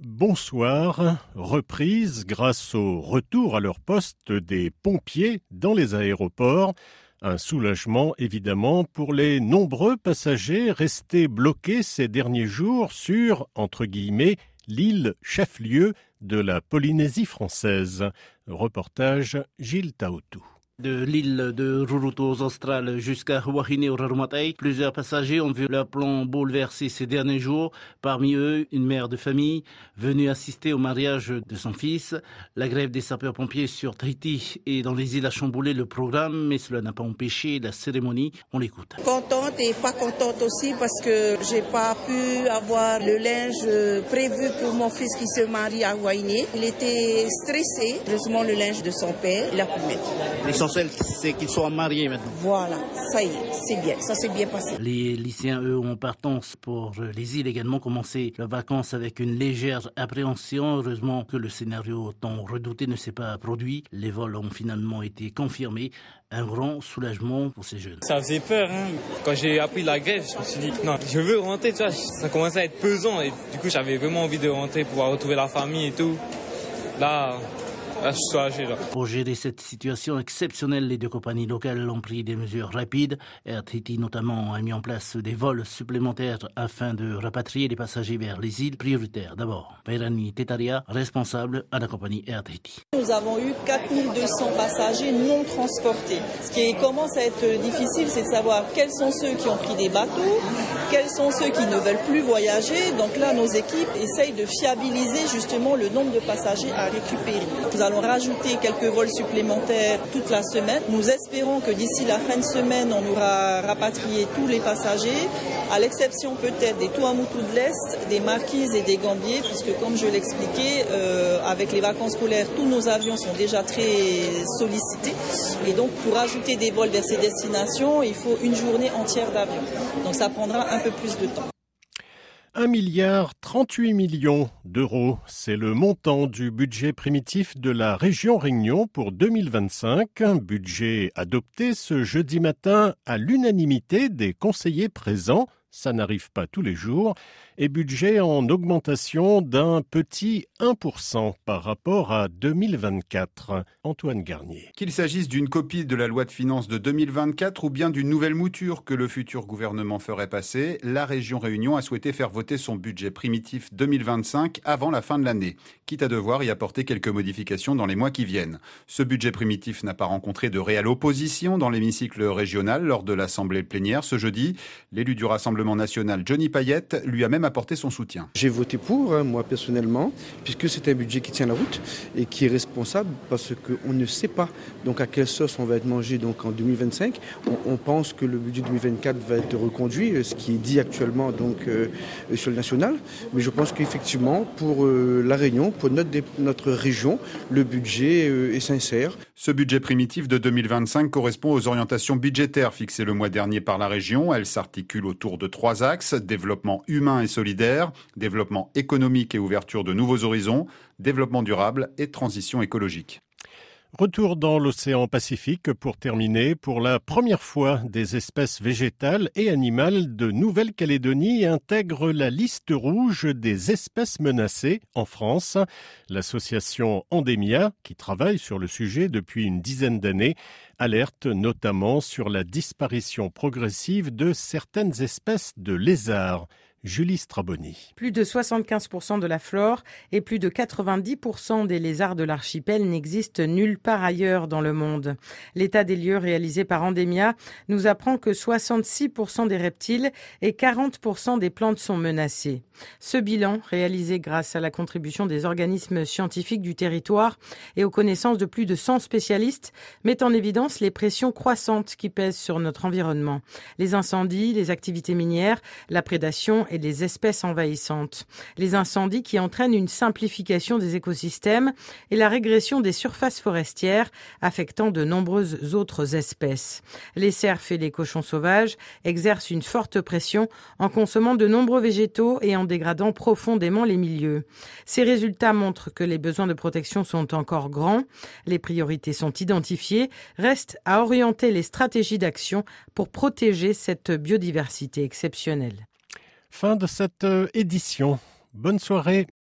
Bonsoir. Reprise grâce au retour à leur poste des pompiers dans les aéroports. Un soulagement évidemment pour les nombreux passagers restés bloqués ces derniers jours sur, entre guillemets, l'île chef-lieu de la Polynésie française. Reportage Gilles Taotou. De l'île de Rurutu Austral jusqu'à Wahine au Rarumatai, plusieurs passagers ont vu leur plan bouleversé ces derniers jours. Parmi eux, une mère de famille venue assister au mariage de son fils. La grève des sapeurs-pompiers sur Tahiti et dans les îles a chamboulé le programme, mais cela n'a pas empêché la cérémonie. On l'écoute. Contente et pas contente aussi parce que j'ai pas pu avoir le linge prévu pour mon fils qui se marie à Wahine. Il était stressé. Heureusement, le linge de son père, il a pu mettre. L'essentiel, c'est qu'ils soient mariés maintenant. Voilà, ça y est, c'est bien, ça s'est bien passé. Les lycéens, eux, ont partance pour les îles également commencé leurs vacances avec une légère appréhension. Heureusement que le scénario tant redouté ne s'est pas produit. Les vols ont finalement été confirmés. Un grand soulagement pour ces jeunes. Ça faisait peur, hein. Quand j'ai appris la grève, je me suis dit, non, je veux rentrer, tu vois. Ça commençait à être pesant et du coup, j'avais vraiment envie de rentrer, pouvoir retrouver la famille et tout. Là, je suis soulagé, là. Pour gérer cette situation exceptionnelle, les deux compagnies locales ont pris des mesures rapides. Air Tahiti notamment a mis en place des vols supplémentaires afin de rapatrier les passagers vers les îles prioritaires. D'abord, Vairani Tetaria, responsable à la compagnie Air Tahiti. Nous avons eu 4200 passagers non transportés. Ce qui commence à être difficile, c'est de savoir quels sont ceux qui ont pris des bateaux, quels sont ceux qui ne veulent plus voyager. Donc là, nos équipes essayent de fiabiliser justement le nombre de passagers à récupérer. Nous allons rajouter quelques vols supplémentaires toute la semaine. Nous espérons que d'ici la fin de semaine, on aura rapatrié tous les passagers, à l'exception peut-être des Tuamotu de l'Est, des Marquises et des Gambiers, puisque comme je l'expliquais, avec les vacances scolaires, tous nos avions sont déjà très sollicités. Et donc, pour ajouter des vols vers ces destinations, il faut une journée entière d'avion. Donc, ça prendra un peu plus de temps. 1,38 milliard d'euros, c'est le montant du budget primitif de la région Réunion pour 2025, un budget adopté ce jeudi matin à l'unanimité des conseillers présents, ça n'arrive pas tous les jours, et budget en augmentation d'un petit 1% par rapport à 2024. Antoine Garnier. Qu'il s'agisse d'une copie de la loi de finances de 2024 ou bien d'une nouvelle mouture que le futur gouvernement ferait passer, la région Réunion a souhaité faire voter son budget primitif 2025 avant la fin de l'année, quitte à devoir y apporter quelques modifications dans les mois qui viennent. Ce budget primitif n'a pas rencontré de réelle opposition dans l'hémicycle régional lors de l'assemblée plénière ce jeudi. L'élu du Rassemblement national, Johnny Payette, lui a même apporté son soutien. J'ai voté pour, moi personnellement, puisque c'est un budget qui tient la route et qui est responsable parce qu'on ne sait pas donc à quelle sauce on va être mangé donc en 2025. On pense que le budget 2024 va être reconduit, ce qui est dit actuellement donc sur le national. Mais je pense qu'effectivement, pour la Réunion, pour notre région, le budget est sincère. Ce budget primitif de 2025 correspond aux orientations budgétaires fixées le mois dernier par la région. Elles s'articulent autour de 3 axes: développement humain et solidaire, développement économique et ouverture de nouveaux horizons, développement durable et transition écologique. Retour dans l'océan Pacifique pour terminer. Pour la première fois, des espèces végétales et animales de Nouvelle-Calédonie intègrent la liste rouge des espèces menacées en France. L'association Endemia, qui travaille sur le sujet depuis une dizaine d'années, alerte notamment sur la disparition progressive de certaines espèces de lézards. Julie Straboni. Plus de 75% de la flore et plus de 90% des lézards de l'archipel n'existent nulle part ailleurs dans le monde. L'état des lieux réalisé par Endemia nous apprend que 66% des reptiles et 40% des plantes sont menacés. Ce bilan, réalisé grâce à la contribution des organismes scientifiques du territoire et aux connaissances de plus de 100 spécialistes, met en évidence les pressions croissantes qui pèsent sur notre environnement. Les incendies, les activités minières, la prédation et les espèces envahissantes. Les incendies qui entraînent une simplification des écosystèmes et la régression des surfaces forestières, affectant de nombreuses autres espèces. Les cerfs et les cochons sauvages exercent une forte pression en consommant de nombreux végétaux et en dégradant profondément les milieux. Ces résultats montrent que les besoins de protection sont encore grands, les priorités sont identifiées, reste à orienter les stratégies d'action pour protéger cette biodiversité exceptionnelle. Fin de cette édition. Bonne soirée.